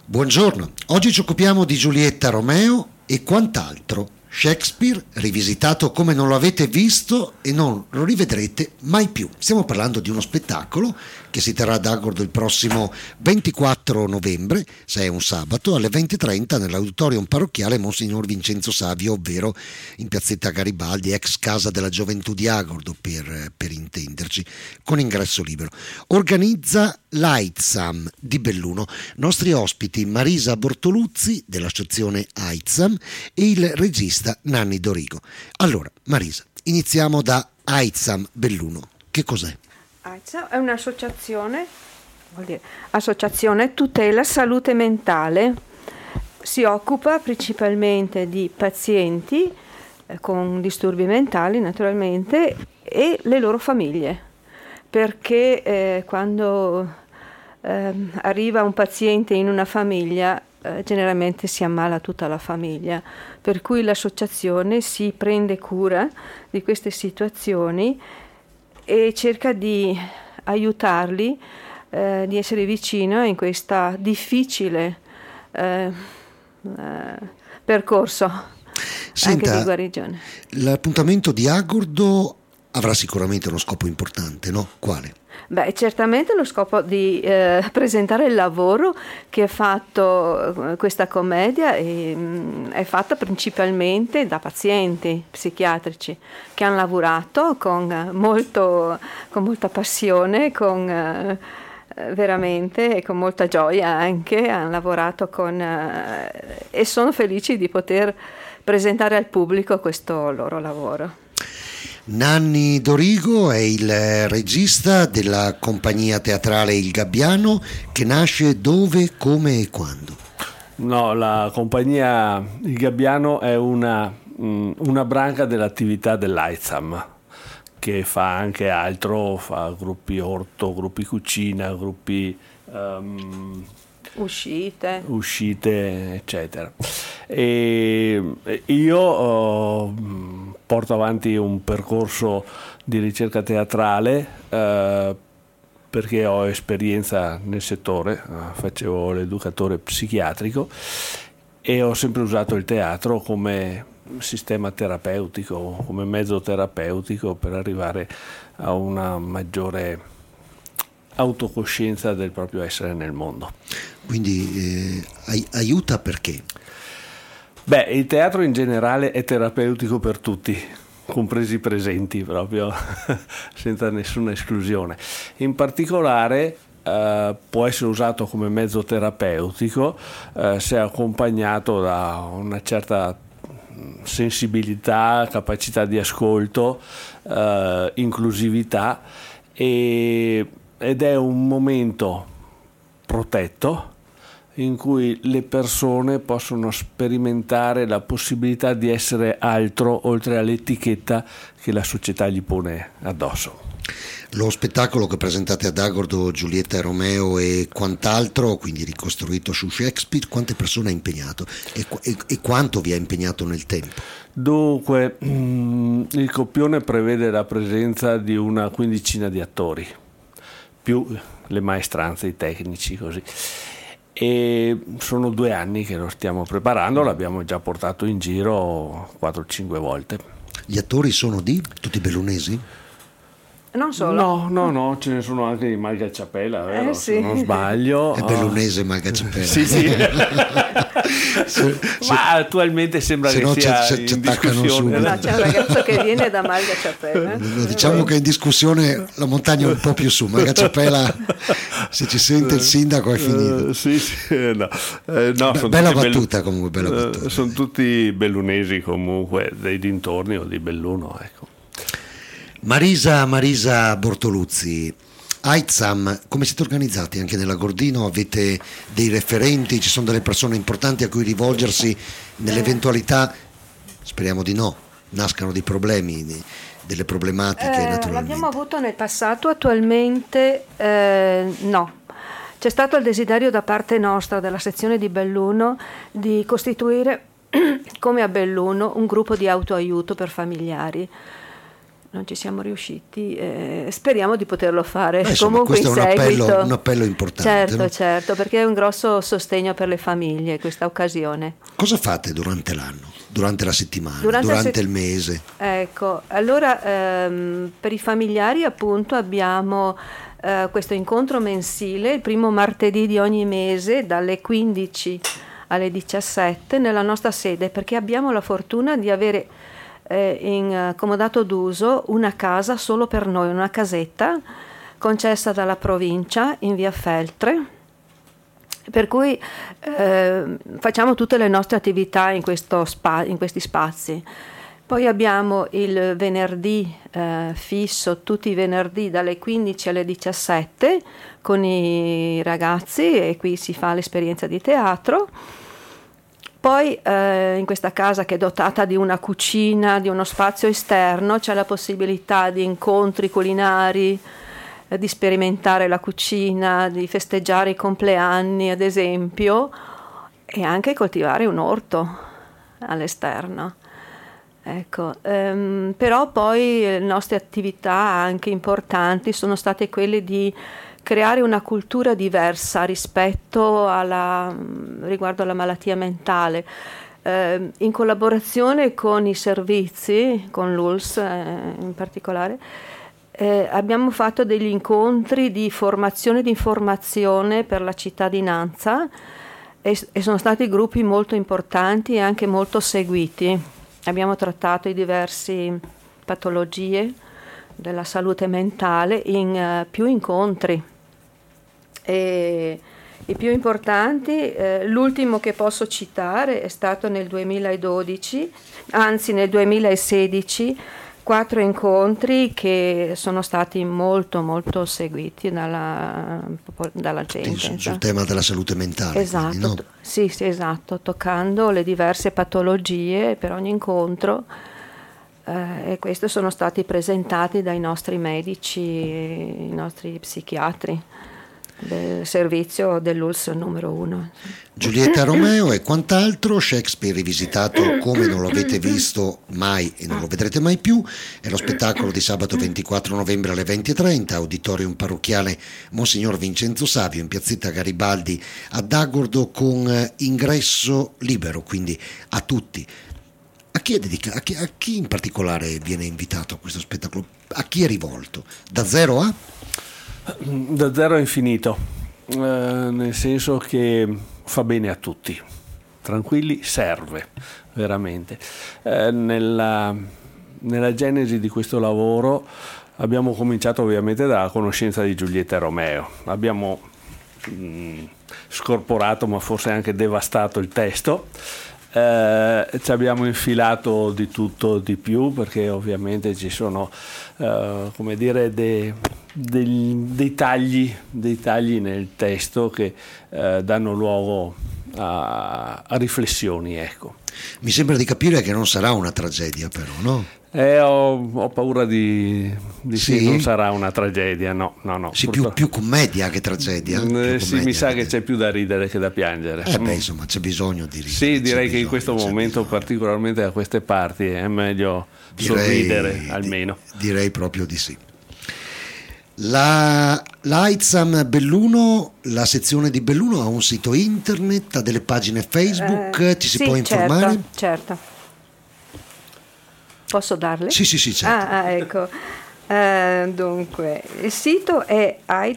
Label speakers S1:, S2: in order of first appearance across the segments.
S1: Buongiorno, oggi ci occupiamo di Giulietta Romeo e quant'altro. Shakespeare rivisitato come non lo avete visto e non lo rivedrete mai più. Stiamo parlando di uno spettacolo che si terrà ad Agordo il prossimo 24 novembre, se è un sabato, alle 20:30 nell'auditorium parrocchiale Monsignor Vincenzo Savio, ovvero in piazzetta Garibaldi, ex casa della gioventù di Agordo per intenderci, con ingresso libero. Organizza l'AITSAM di Belluno. Nostri ospiti Marisa Bortoluzzi dell'associazione AITSAM e il regista Nanni Dorigo. Allora, Marisa, iniziamo da AITSAM Belluno. Che cos'è?
S2: AITSAM è un'associazione, Associazione Tutela Salute Mentale. Si occupa principalmente di pazienti con disturbi mentali, naturalmente, e le loro famiglie, perché quando arriva un paziente in una famiglia, generalmente si ammala tutta la famiglia, per cui l'associazione si prende cura di queste situazioni e cerca di aiutarli, di essere vicino in questa difficile percorso.
S1: Senta,
S2: anche di guarigione.
S1: L'appuntamento di Agordo avrà sicuramente uno scopo importante, no? Quale?
S2: Beh, certamente lo scopo di presentare il lavoro che ha fatto questa commedia è fatta principalmente da pazienti psichiatrici che hanno lavorato con molta passione, veramente e con molta gioia anche, hanno lavorato e sono felici di poter presentare al pubblico questo loro lavoro.
S1: Nanni Dorigo è il regista della compagnia teatrale Il Gabbiano, che nasce dove, come e quando?
S3: No, la compagnia Il Gabbiano è una branca dell'attività dell'AITSAM, che fa anche altro, fa gruppi orto, gruppi cucina, gruppi uscite, eccetera. E io porto avanti un percorso di ricerca teatrale perché ho esperienza nel settore, facevo l'educatore psichiatrico e ho sempre usato il teatro come sistema terapeutico, come mezzo terapeutico per arrivare a una maggiore autocoscienza del proprio essere nel mondo.
S1: Quindi aiuta perché?
S3: Beh, il teatro in generale è terapeutico per tutti, compresi i presenti, proprio senza nessuna esclusione. In particolare può essere usato come mezzo terapeutico se accompagnato da una certa sensibilità, capacità di ascolto, inclusività, ed è un momento protetto in cui le persone possono sperimentare la possibilità di essere altro oltre all'etichetta che la società gli pone addosso.
S1: Lo spettacolo che presentate ad Agordo, Giulietta e Romeo e quant'altro, quindi ricostruito su Shakespeare, quante persone ha impegnato e quanto vi ha impegnato nel tempo?
S3: Dunque, il copione prevede la presenza di una quindicina di attori, più le maestranze, i tecnici, così. E sono 2 anni che lo stiamo preparando, l'abbiamo già portato in giro 4-5 volte.
S1: Gli attori sono tutti bellunesi?
S2: Non solo.
S3: No, ce ne sono anche di Malgacciapella, vero?
S2: Sì.
S3: Se non sbaglio.
S1: È bellunese Malgacciapella.
S3: Sì. Ma attualmente sembra che sia in discussione.
S2: No, c'è un ragazzo che viene da Malgacciapella.
S1: Diciamo che è in discussione la montagna un po' più su. Malgacciapella, se ci sente il sindaco, è finito. Bella battuta comunque, bella battuta.
S3: Sono tutti bellunesi comunque, dei dintorni o di Belluno, ecco.
S1: Marisa Bortoluzzi, AITSAM, come siete organizzati anche nell'Agordino? Avete dei referenti, ci sono delle persone importanti a cui rivolgersi nell'eventualità, speriamo di no, nascano dei problemi, delle problematiche naturalmente?
S2: L'abbiamo avuto nel passato, attualmente no. C'è stato il desiderio da parte nostra, della sezione di Belluno, di costituire come a Belluno un gruppo di autoaiuto per familiari. non ci siamo riusciti, speriamo di poterlo fare.
S1: Insomma,
S2: comunque
S1: questo
S2: in
S1: è
S2: seguito.
S1: un appello importante.
S2: Certo,
S1: no?
S2: certo, perché è un grosso sostegno per le famiglie questa occasione.
S1: Cosa fate durante l'anno, durante la settimana,
S2: Durante
S1: il mese?
S2: Ecco, allora per i familiari appunto abbiamo questo incontro mensile il primo martedì di ogni mese dalle 15 alle 17 nella nostra sede, perché abbiamo la fortuna di avere in comodato d'uso una casa solo per noi, una casetta concessa dalla provincia in via Feltre, per cui facciamo tutte le nostre attività in questi spazi. Poi abbiamo il venerdì fisso, tutti i venerdì dalle 15 alle 17 con i ragazzi, e qui si fa l'esperienza di teatro. Poi in questa casa, che è dotata di una cucina, di uno spazio esterno, c'è la possibilità di incontri culinari, di sperimentare la cucina, di festeggiare i compleanni ad esempio, e anche coltivare un orto all'esterno. Ecco, però poi le nostre attività anche importanti sono state quelle di creare una cultura diversa riguardo alla malattia mentale, in collaborazione con i servizi, con l'ULSS in particolare. Abbiamo fatto degli incontri di formazione e di informazione per la cittadinanza e sono stati gruppi molto importanti e anche molto seguiti. Abbiamo trattato di diverse patologie della salute mentale in più incontri. E i più importanti, l'ultimo che posso citare è stato nel 2012, anzi nel 2016, 4 incontri che sono stati molto molto seguiti dalla gente.
S1: Sul tema della salute mentale.
S2: Esatto,
S1: quindi, no?
S2: sì, esatto, toccando le diverse patologie per ogni incontro, e questi sono stati presentati dai nostri medici, i nostri psichiatri del servizio dell'ULSS numero 1.
S1: Giulietta Romeo e quant'altro, Shakespeare rivisitato come non lo avete visto mai e non lo vedrete mai più, è lo spettacolo di sabato 24 novembre alle 20:30, auditorium parrocchiale Monsignor Vincenzo Savio in piazzetta Garibaldi ad Agordo, con ingresso libero, quindi a tutti. A chi è dedicato? A chi in particolare viene invitato a questo spettacolo? A chi è rivolto? Da 0 a?
S3: Da 0 a infinito, nel senso che fa bene a tutti, tranquilli, serve veramente. Nella genesi di questo lavoro abbiamo cominciato ovviamente dalla conoscenza di Giulietta Romeo, abbiamo scorporato ma forse anche devastato il testo. Ci abbiamo infilato di tutto di più, perché ovviamente ci sono come dire dei tagli nel testo che danno luogo a riflessioni, ecco.
S1: Mi sembra di capire che non sarà una tragedia, però, no?
S3: Ho paura di
S1: Sì?
S3: che non sarà una tragedia, no.
S1: Sì, più commedia che tragedia. Più
S3: sì,
S1: commedia,
S3: mi sa che
S1: perché...
S3: c'è più da ridere che da piangere.
S1: Insomma, c'è bisogno di ridere.
S3: Sì, direi che in
S1: bisogno,
S3: questo momento, particolarmente da queste parti, è meglio sorridere almeno.
S1: Direi proprio di sì. La AIDSAM Belluno, la sezione di Belluno, ha un sito internet, ha delle pagine Facebook, ci si può informare?
S2: Certo. Posso darle?
S1: Sì, certo.
S2: Ecco. Dunque, il sito è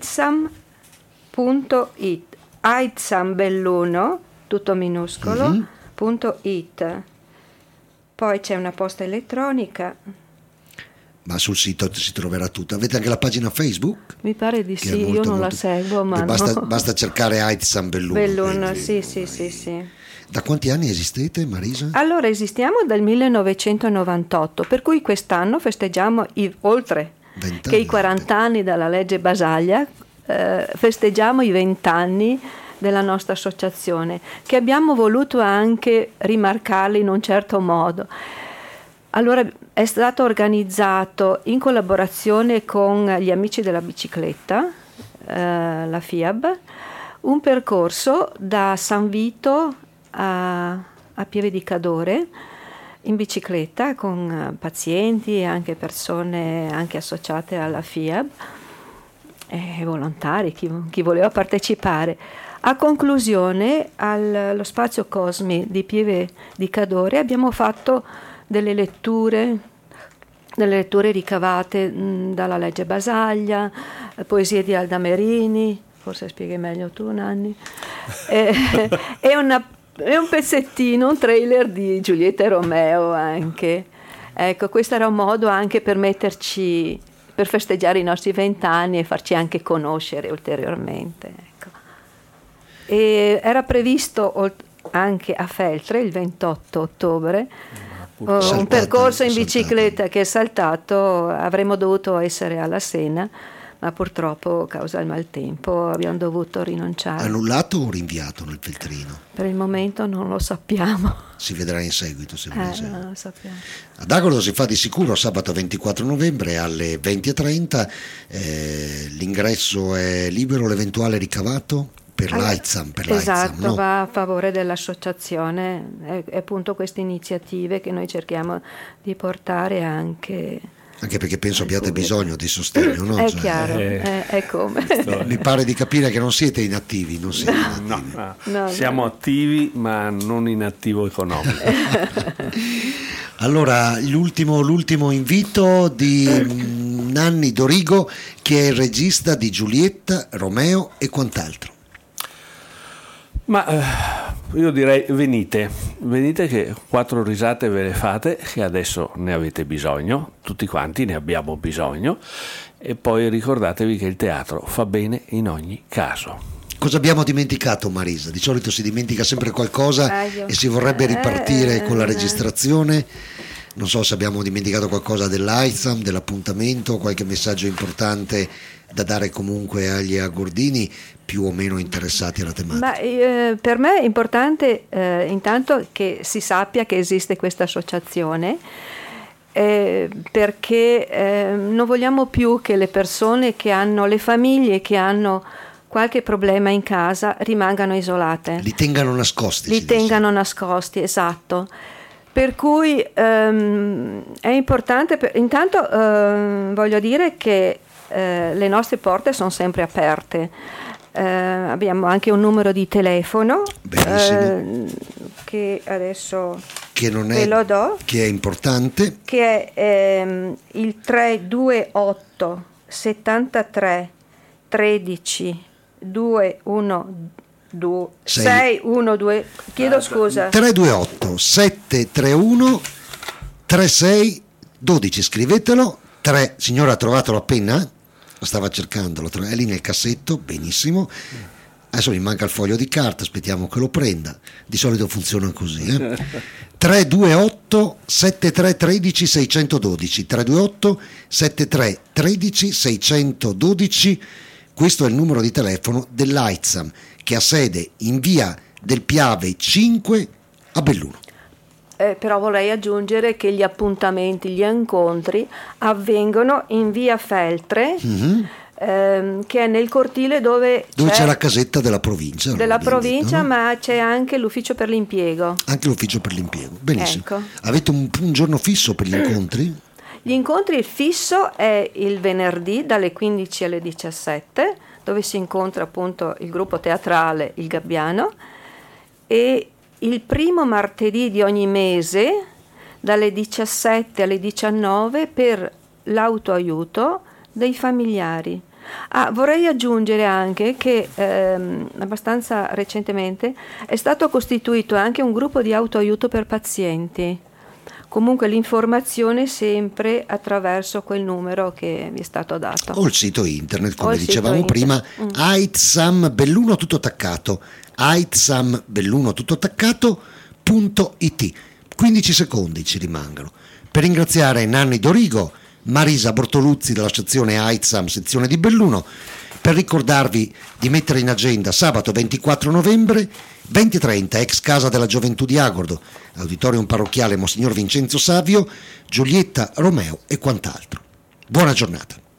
S2: aidsam.it, AIDSAM Belluno, tutto minuscolo, .it. Poi c'è una posta elettronica.
S1: Ma sul sito si troverà tutto. Avete anche la pagina Facebook?
S2: Mi pare di sì, io non la seguo, ma
S1: basta cercare AIDSAM Belluno.
S2: Belluno, sì.
S1: Da quanti anni esistete, Marisa?
S2: Allora, esistiamo dal 1998, per cui quest'anno festeggiamo oltre che i 40 anni dalla legge Basaglia, festeggiamo i 20 anni della nostra associazione, che abbiamo voluto anche rimarcarli in un certo modo. Allora, è stato organizzato in collaborazione con gli Amici della Bicicletta, la FIAB, un percorso da San Vito a Pieve di Cadore, in bicicletta con pazienti e anche persone anche associate alla FIAB e volontari, chi voleva partecipare. A conclusione, allo spazio Cosmi di Pieve di Cadore abbiamo fatto delle letture ricavate dalla legge Basaglia, poesie di Alda Merini, forse spieghi meglio tu, Nanni, e un pezzettino, un trailer di Giulietta e Romeo anche. Ecco, questo era un modo anche per festeggiare i nostri 20 anni e farci anche conoscere ulteriormente. Ecco. E era previsto anche a Feltre il 28 ottobre un percorso in bicicletta che è saltato. Avremmo dovuto essere alla Sena, ma purtroppo a causa del maltempo abbiamo dovuto rinunciare.
S1: Annullato o rinviato nel Feltrino?
S2: Per il momento non lo sappiamo.
S1: Si vedrà in seguito, se vuole.
S2: Non lo sappiamo.
S1: Ad Agordo si fa di sicuro sabato 24 novembre alle 20:30. L'ingresso è libero, l'eventuale ricavato per l'AIDSAM.
S2: Esatto,
S1: no?
S2: Va a favore dell'associazione. È appunto queste iniziative che noi cerchiamo di portare anche
S1: perché penso abbiate bisogno di sostegno, no?
S2: È chiaro, è come.
S1: Mi pare di capire che non siete inattivi, non siete inattivi.
S3: No. Siamo attivi ma non in attivo economico.
S1: Allora, l'ultimo invito di Nanni Dorigo, che è il regista di Giulietta, Romeo e quant'altro.
S3: Ma io direi venite che 4 risate ve le fate, che adesso ne avete bisogno, tutti quanti ne abbiamo bisogno, e poi ricordatevi che il teatro fa bene in ogni caso.
S1: Cosa abbiamo dimenticato, Marisa? Di solito si dimentica sempre qualcosa e si vorrebbe ripartire con la registrazione. Non so se abbiamo dimenticato qualcosa dell'AIDSAM, dell'appuntamento, qualche messaggio importante da dare comunque agli agordini più o meno interessati alla tematica.
S2: Per me è importante intanto che si sappia che esiste questa associazione, perché non vogliamo più che le persone che hanno, le famiglie che hanno qualche problema in casa rimangano isolate.
S1: Li tengano nascosti.
S2: Nascosti, esatto. Per cui è importante, intanto voglio dire che le nostre porte sono sempre aperte. Abbiamo anche un numero di telefono che adesso ve lo do, che
S1: è importante,
S2: che è il 328 73 13 612, chiedo scusa,
S1: 328 731 3612, scrivetelo. Signora, ha trovato la penna? Lo stava cercando, è lì nel cassetto, benissimo. Adesso mi manca il foglio di carta, aspettiamo che lo prenda. Di solito funziona così. 328 73 13 612, 328 73 13 612. Questo è il numero di telefono dell'AIDSAM, che ha sede in via del Piave 5 a Belluno.
S2: Però vorrei aggiungere che gli appuntamenti, gli incontri avvengono in via Feltre, che è nel cortile dove
S1: c'è la casetta della provincia.
S2: Detto, no? Ma c'è anche l'ufficio per l'impiego.
S1: Anche l'ufficio per l'impiego, benissimo.
S2: Ecco.
S1: Avete un giorno fisso per gli incontri?
S2: Gli incontri, il fisso è il venerdì dalle 15 alle 17, dove si incontra appunto il gruppo teatrale Il Gabbiano, e il primo martedì di ogni mese dalle 17 alle 19 per l'autoaiuto dei familiari. Vorrei aggiungere anche che abbastanza recentemente è stato costituito anche un gruppo di autoaiuto per pazienti. Comunque l'informazione sempre attraverso quel numero che vi è stato dato.
S1: O il sito internet, come dicevamo prima, AIDSAM Belluno tutto attaccato, AIDSAM Belluno tutto attaccato.it. 15 secondi ci rimangono per ringraziare Nanni Dorigo, Marisa Bortoluzzi dell'associazione AIDSAM sezione di Belluno, per ricordarvi di mettere in agenda sabato 24 novembre 20:30, ex Casa della Gioventù di Agordo, auditorium parrocchiale Monsignor Vincenzo Savio, Giulietta, Romeo e quant'altro. Buona giornata.